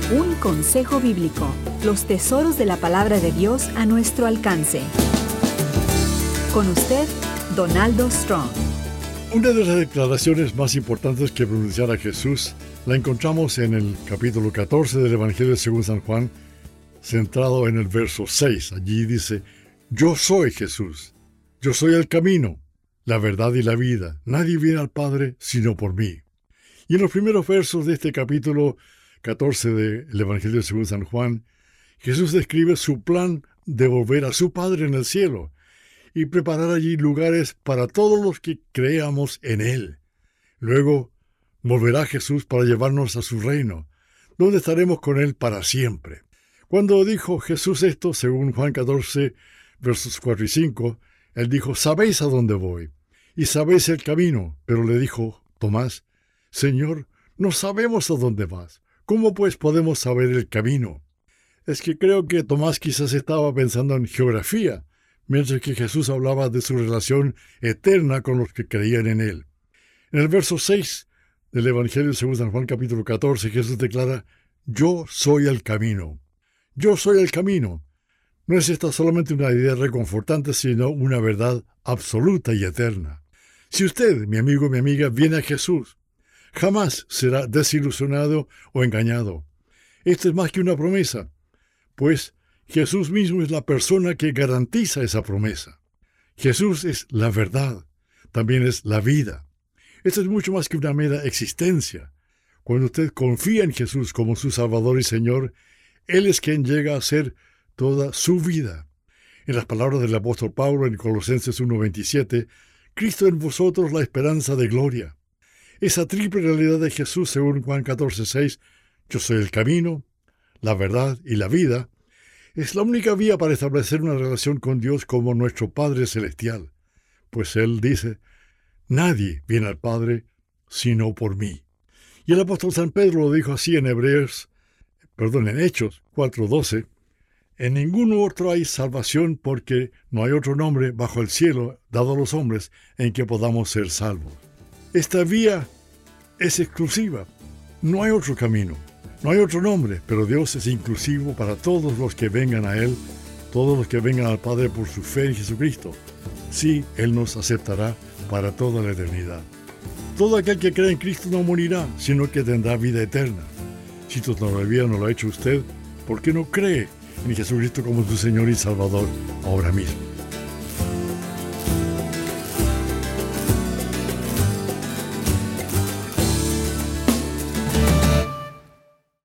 Un consejo bíblico. Los tesoros de la palabra de Dios a nuestro alcance. Con usted, Donaldo Strong. Una de las declaraciones más importantes que pronunciara Jesús la encontramos en el capítulo 14 del Evangelio según San Juan, centrado en el verso 6. Allí dice: Yo soy Jesús, yo soy el camino, la verdad y la vida. Nadie viene al Padre sino por mí. Y en los primeros versos de este capítulo 14 del Evangelio según San Juan, Jesús describe su plan de volver a su Padre en el cielo y preparar allí lugares para todos los que creamos en Él. Luego volverá Jesús para llevarnos a su reino, donde estaremos con Él para siempre. Cuando dijo Jesús esto, según Juan 14, versos 4 y 5, Él dijo: «Sabéis a dónde voy, y sabéis el camino». Pero le dijo Tomás: «Señor, no sabemos a dónde vas. ¿Cómo pues podemos saber el camino?». Es que creo que Tomás quizás estaba pensando en geografía, mientras que Jesús hablaba de su relación eterna con los que creían en Él. En el verso 6 del Evangelio según San Juan capítulo 14, Jesús declara: «Yo soy el camino». Yo soy el camino. No es esta solamente una idea reconfortante, sino una verdad absoluta y eterna. Si usted, mi amigo, mi amiga, viene a Jesús, jamás será desilusionado o engañado. Esto es más que una promesa, pues Jesús mismo es la persona que garantiza esa promesa. Jesús es la verdad, también es la vida. Esto es mucho más que una mera existencia. Cuando usted confía en Jesús como su Salvador y Señor, Él es quien llega a ser toda su vida. En las palabras del apóstol Pablo en Colosenses 1:27, Cristo en vosotros la esperanza de gloria. Esa triple realidad de Jesús, según Juan 14:6, yo soy el camino, la verdad y la vida, es la única vía para establecer una relación con Dios como nuestro Padre Celestial. Pues Él dice: «Nadie viene al Padre sino por mí». Y el apóstol San Pedro lo dijo así en Hechos 4:12, «En ningún otro hay salvación, porque no hay otro nombre bajo el cielo dado a los hombres en que podamos ser salvos». Esta vía es exclusiva. No hay otro camino, no hay otro nombre, pero Dios es inclusivo para todos los que vengan a Él, todos los que vengan al Padre por su fe en Jesucristo. Sí, Él nos aceptará para toda la eternidad. Todo aquel que cree en Cristo no morirá, sino que tendrá vida eterna. Si todavía no lo ha hecho usted, ¿por qué no cree en Jesucristo como su Señor y Salvador ahora mismo?